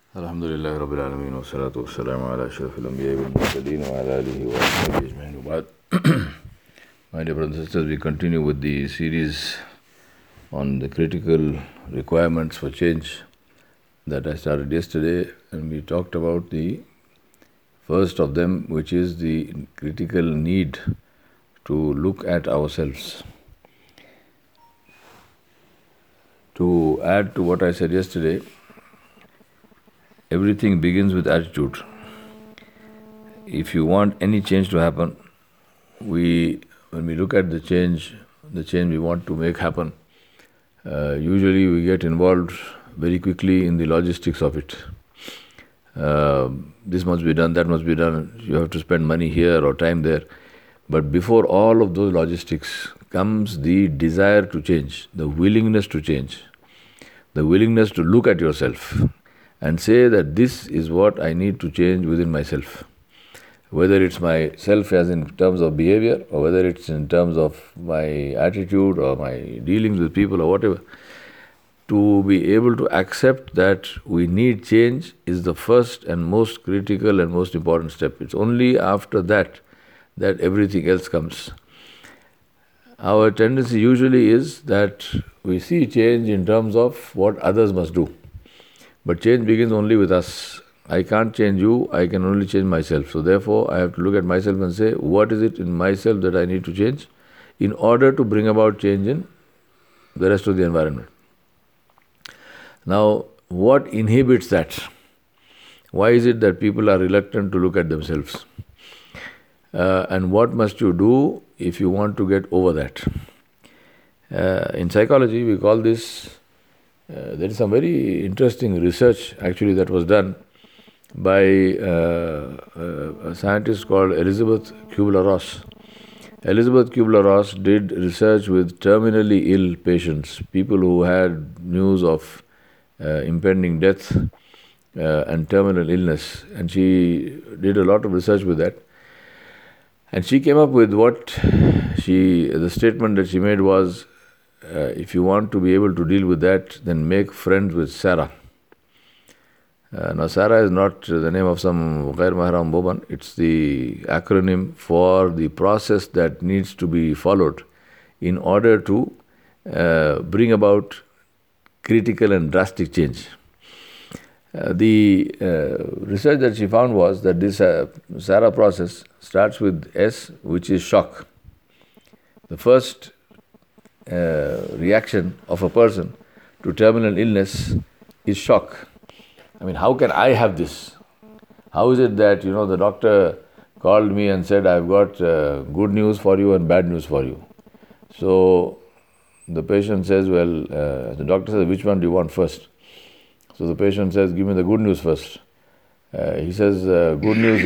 Alhamdulillah Rabbil Alameen wa salatu wa salamu ala ashrafil anbiya wal mursaleen wa ala alihi wa sahbihi ajma'in wa ba'd. My dear brothers and sisters, we continue with the series on the critical requirements for change that I started yesterday, and we talked about the first of them, which is the critical need to look at ourselves. To add to what I said yesterday, everything begins with attitude. If you want any change to happen, when we look at the change we want to make happen, usually we get involved very quickly in the logistics of it. This must be done, that must be done, you have to spend money here or time there. But before all of those logistics comes the desire to change, the willingness to change, the willingness to look at yourself and say that this is what I need to change within myself. Whether it's myself as in terms of behavior, or whether it's in terms of my attitude or my dealings with people or whatever, to be able to accept that we need change is the first and most critical and most important step. It's only after that everything else comes. Our tendency usually is that we see change in terms of what others must do. But change begins only with us. I can't change you, I can only change myself. So therefore, I have to look at myself and say, what is it in myself that I need to change in order to bring about change in the rest of the environment. Now, what inhibits that? Why is it that people are reluctant to look at themselves? And what must you do if you want to get over that? In psychology, we call this there is some very interesting research actually that was done by a scientist called Elizabeth Kubler-Ross. Elizabeth Kubler-Ross did research with terminally ill patients, people who had news of impending death and terminal illness, and she did a lot of research with that. And she came up with the statement that she made was, if you want to be able to deal with that, then make friends with Sarah. Now, Sarah is not the name of some Ghair Mahram Boban. It's the acronym for the process that needs to be followed in order to bring about critical and drastic change. The research that she found was that this Sarah process starts with S, which is shock. The first reaction of a person to terminal illness is shock. I mean, how can I have this? How is it that, the doctor called me and said, I've got good news for you and bad news for you. So the patient says, the doctor says, which one do you want first? So the patient says, give me the good news first. He says, good news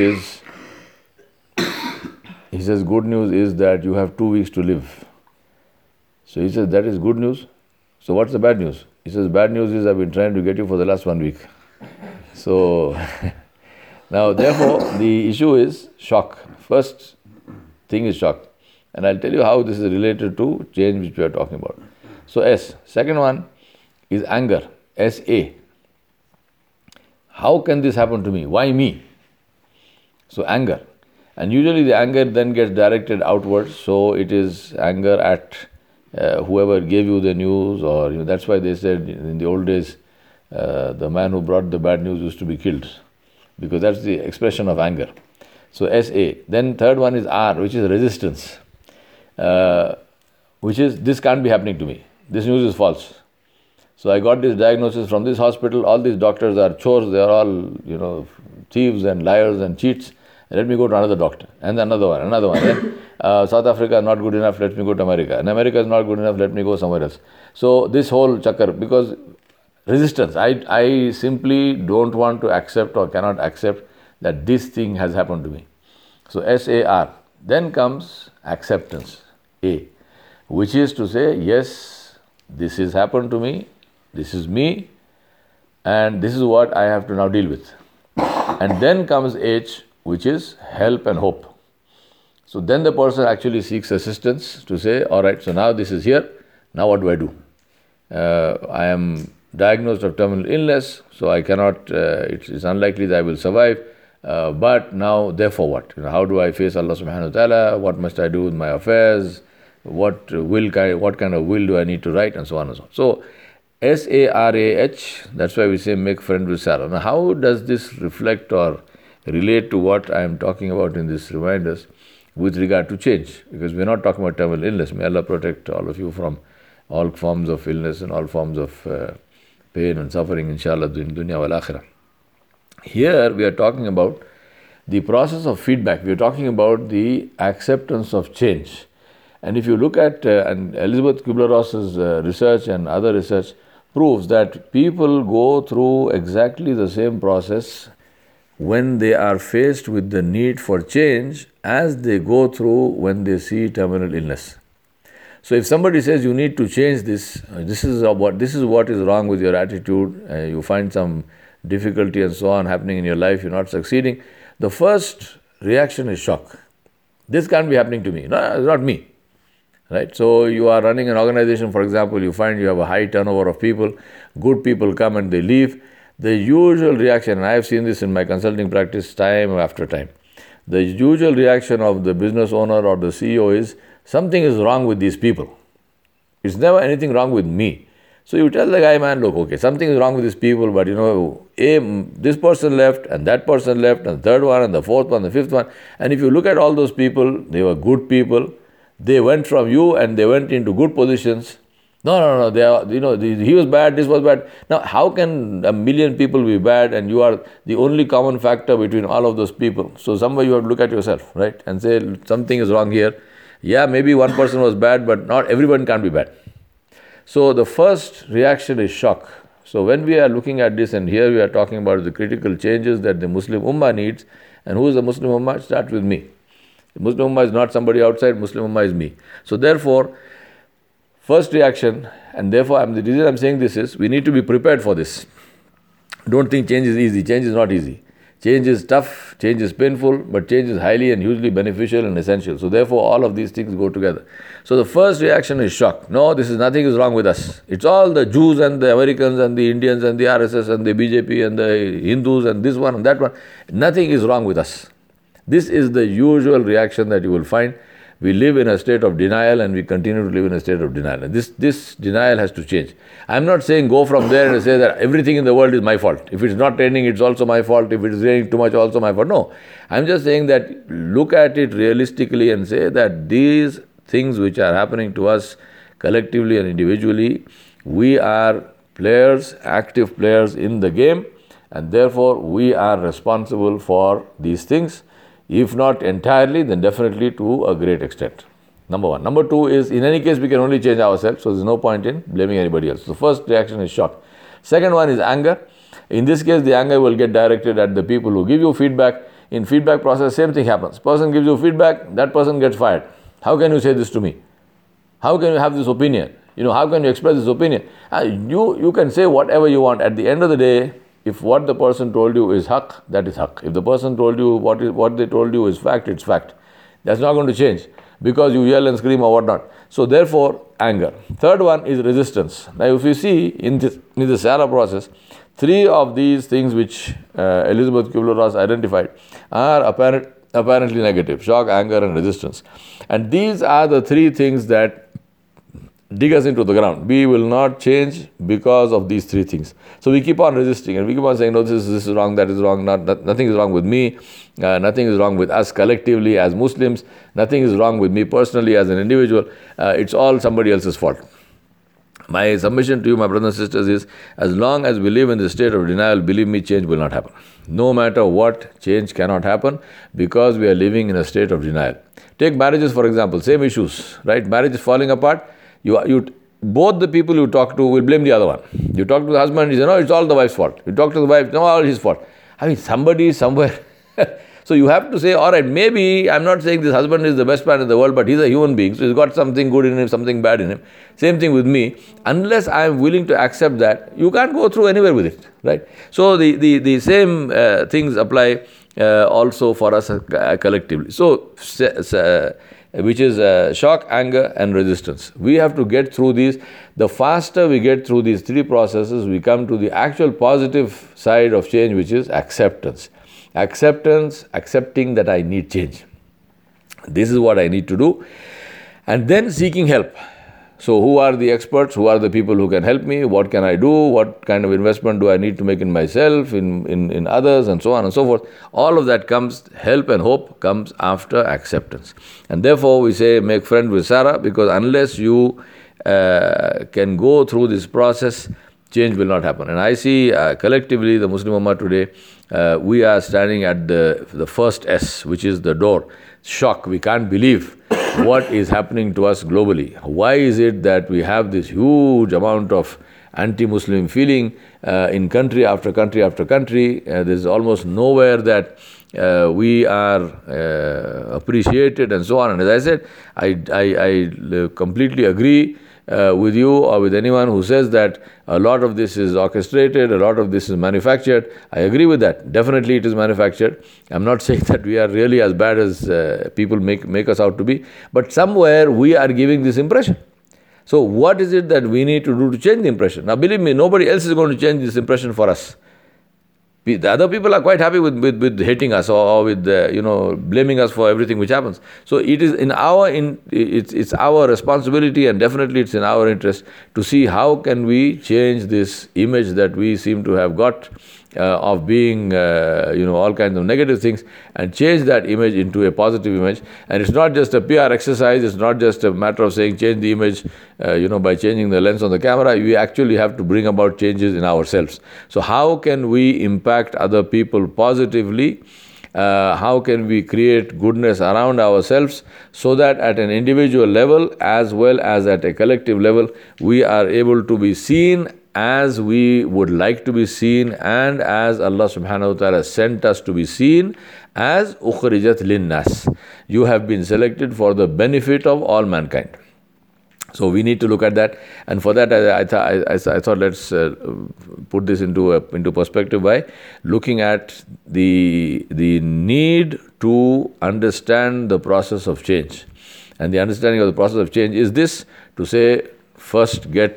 is that you have 2 weeks to live. So he says, that is good news. So what's the bad news? He says, bad news is I've been trying to get you for the last 1 week. So now therefore the issue is shock. First thing is shock. And I'll tell you how this is related to change which we are talking about. So S. Second one is anger. S-A. How can this happen to me? Why me? So anger. And usually the anger then gets directed outwards. So it is anger at whoever gave you the news, or that's why they said in the old days the man who brought the bad news used to be killed, because that's the expression of anger. So S-A. Then third one is R, which is resistance, which is this can't be happening to me. This news is false. So I got this diagnosis from this hospital. All these doctors are chores. They are all thieves and liars and cheats. Let me go to another doctor, and another one. Then, South Africa is not good enough, let me go to America. And America is not good enough, let me go somewhere else. So this whole chakkar, because resistance, I simply don't want to accept or cannot accept that this thing has happened to me. So S-A-R. Then comes acceptance, A, which is to say, yes, this has happened to me, this is me, and this is what I have to now deal with. And then comes H, which is help and hope. So then the person actually seeks assistance to say, all right, so now this is here, now what do I do? I am diagnosed of terminal illness, so I cannot, it's unlikely that I will survive. But now, therefore what? How do I face Allah subhanahu wa ta'ala? What must I do with my affairs? What kind of will do I need to write? And so on and so on. So, SARAH, that's why we say make friend with Sarah. Now, how does this reflect or relate to what I am talking about in this reminders with regard to change? Because we're not talking about terminal illness. May Allah protect all of you from all forms of illness and all forms of pain and suffering, inshallah, in dunya wal akhirah. Here we are talking about the process of feedback. We are talking about the acceptance of change. And if you look at, and Elizabeth Kubler-Ross's research and other research proves that people go through exactly the same process when they are faced with the need for change as they go through when they see terminal illness. So if somebody says you need to change this, this is what is wrong with your attitude, you find some difficulty and so on happening in your life, you're not succeeding, the first reaction is shock. This can't be happening to me. No, it's not me. Right? So you are running an organization, for example, you find you have a high turnover of people, good people come and they leave. The usual reaction, and I have seen this in my consulting practice time after time, the usual reaction of the business owner or the CEO is, something is wrong with these people. It's never anything wrong with me. So you tell the guy, man, look, okay, something is wrong with these people, but this person left, and that person left, and the third one, and the fourth one, the fifth one. And if you look at all those people, they were good people. They went from you and they went into good positions. No, he was bad, this was bad. Now, how can a million people be bad and you are the only common factor between all of those people? So somewhere you have to look at yourself, right, and say something is wrong here. Yeah, maybe one person was bad, but not everyone can be bad. So the first reaction is shock. So when we are looking at this, and here we are talking about the critical changes that the Muslim Ummah needs, and who is the Muslim Ummah? Start with me. The Muslim Ummah is not somebody outside, Muslim Ummah is me. So therefore, first reaction, and therefore the reason I'm saying this is, we need to be prepared for this. Don't think change is easy. Change is not easy. Change is tough, change is painful, but change is highly and hugely beneficial and essential. So therefore, all of these things go together. So the first reaction is shock. No, nothing is wrong with us. It's all the Jews and the Americans and the Indians and the RSS and the BJP and the Hindus and this one and that one. Nothing is wrong with us. This is the usual reaction that you will find. We live in a state of denial and we continue to live in a state of denial. And this denial has to change. I'm not saying go from there and say that everything in the world is my fault. If it's not raining, it's also my fault. If it is raining too much, also my fault. No. I'm just saying that look at it realistically and say that these things which are happening to us collectively and individually, we are players, active players in the game, and therefore we are responsible for these things. If not entirely, then definitely to a great extent. Number one. Number two is, in any case, we can only change ourselves, so there's no point in blaming anybody else. The first reaction is shock. Second one is anger. In this case, the anger will get directed at the people who give you feedback. In feedback process, same thing happens. Person gives you feedback, that person gets fired. How can you say this to me? How can you have this opinion? How can you express this opinion? You can say whatever you want. At the end of the day, if what the person told you is haqq, that is haqq. If the person told you what they told you is fact, it's fact. That's not going to change because you yell and scream or whatnot. So therefore, anger. Third one is resistance. Now if you see in the Sarah process, three of these things which Elizabeth Kubler-Ross identified are apparently negative: shock, anger and resistance. And these are the three things that dig us into the ground. We will not change because of these three things. So we keep on resisting and we keep on saying, no, this is wrong, that is wrong, nothing is wrong with me, nothing is wrong with us collectively as Muslims, nothing is wrong with me personally as an individual, it's all somebody else's fault. My submission to you, my brothers and sisters, is as long as we live in the state of denial, believe me, change will not happen. No matter what, change cannot happen because we are living in a state of denial. Take marriages, for example, same issues, right? Marriage is falling apart. Both the people you talk to will blame the other one. You talk to the husband, he says, no, it's all the wife's fault. You talk to the wife, no, all his fault. Somebody somewhere. So you have to say, all right, maybe I'm not saying this husband is the best man in the world, but he's a human being, so he's got something good in him, something bad in him. Same thing with me. Unless I'm willing to accept that, you can't go through anywhere with it, right? So the same things apply also for us collectively. So which is shock, anger, and resistance. We have to get through these. The faster we get through these three processes, we come to the actual positive side of change, which is acceptance. Acceptance, accepting that I need change. This is what I need to do. And then seeking help. So who are the experts? Who are the people who can help me? What can I do? What kind of investment do I need to make in myself, in others, and so on and so forth? All of that comes, help and hope comes after acceptance. And therefore we say, make friends with Sarah, because unless you can go through this process, change will not happen. And I see collectively the Muslim Ummah today, we are standing at the first S, which is the door. Shock. We can't believe what is happening to us globally. Why is it that we have this huge amount of anti-Muslim feeling in country after country after country? There's almost nowhere that we are appreciated and so on. And as I said, I completely agree with you or with anyone who says that a lot of this is orchestrated, a lot of this is manufactured. I agree with that. Definitely it is manufactured. I'm not saying that we are really as bad as people make us out to be, but somewhere we are giving this impression. So what is it that we need to do to change the impression? Now believe me, nobody else is going to change this impression for us. The other people are quite happy with hating us or with blaming us for everything which happens. So it is it's our responsibility, and definitely it's in our interest to see how can we change this image that we seem to have got of being all kinds of negative things, and change that image into a positive image. And it's not just a PR exercise. It's not just a matter of saying change the image by changing the lens on the camera. We actually have to bring about changes in ourselves. So how can we impact other people positively? How can we create goodness around ourselves so that at an individual level as well as at a collective level we are able to be seen as we would like to be seen, and as Allah subhanahu wa ta'ala sent us to be seen, as ukhrijat linnas. You have been selected for the benefit of all mankind. So we need to look at that, and for that I thought let's put this into perspective by looking at the need to understand the process of change. And the understanding of the process of change is this: to say, first get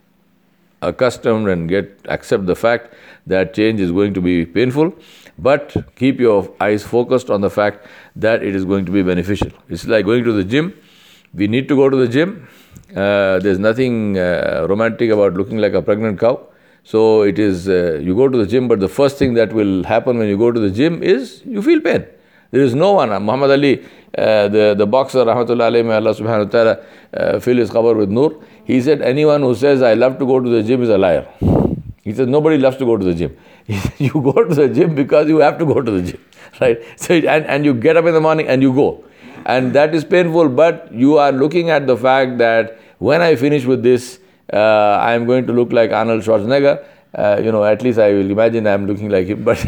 accustomed and accept the fact that change is going to be painful, but keep your eyes focused on the fact that it is going to be beneficial. It's like going to the gym. We need to go to the gym. There's nothing romantic about looking like a pregnant cow. So it is, you go to the gym, but the first thing that will happen when you go to the gym is you feel pain. There is no one. Muhammad Ali, the boxer, rahmatullah alayhi, may Allah subhanahu wa ta'ala fill his qabr with nur. He said, anyone who says, I love to go to the gym is a liar. He says, nobody loves to go to the gym. You go to the gym because you have to go to the gym, right? So and you get up in the morning and you go. And that is painful, but you are looking at the fact that when I finish with this, I am going to look like Arnold Schwarzenegger. At least I will imagine I am looking like him. But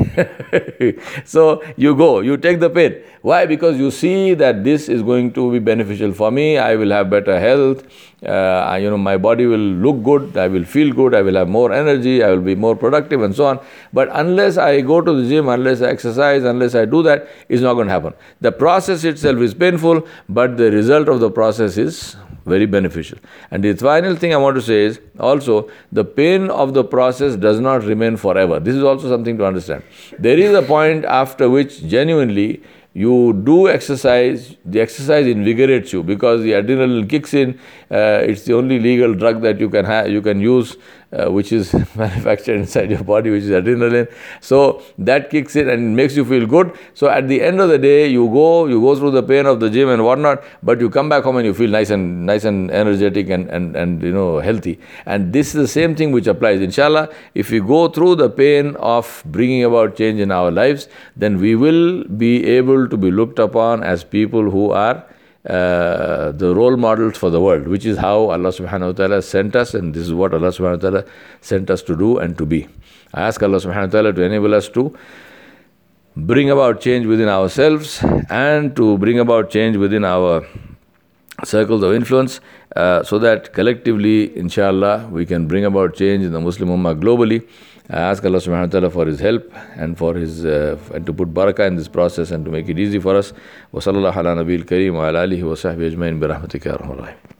so you go, you take the pain. Why? Because you see that this is going to be beneficial for me. I will have better health. My body will look good. I will feel good. I will have more energy. I will be more productive, and so on. But unless I go to the gym, unless I exercise, unless I do that, it's not going to happen. The process itself is painful, but the result of the process is very beneficial. And the final thing I want to say is also the pain of the process does not remain forever. This is also something to understand. There is a point after which genuinely you do exercise, the exercise invigorates you because the adrenaline kicks in. It's the only legal drug that you can use, which is manufactured inside your body, which is adrenaline. So that kicks in and makes you feel good. So at the end of the day, you go through the pain of the gym and whatnot, but you come back home and you feel nice and energetic and healthy. And this is the same thing which applies. Inshallah, if we go through the pain of bringing about change in our lives, then we will be able to be looked upon as people who are the role models for the world, which is how Allah subhanahu wa ta'ala sent us, and this is what Allah subhanahu wa ta'ala sent us to do and to be. I ask Allah subhanahu wa ta'ala to enable us to bring about change within ourselves and to bring about change within our circles of influence. so that collectively, inshallah, we can bring about change in the Muslim Ummah globally. I ask Allah subhanahu wa ta'ala for His help and for His and to put barakah in this process and to make it easy for us. Wa sallallahu ala nabiyil kareem wa ala alihi wa sahbihi ajma'in bi rahmatika ya arhamar rahim.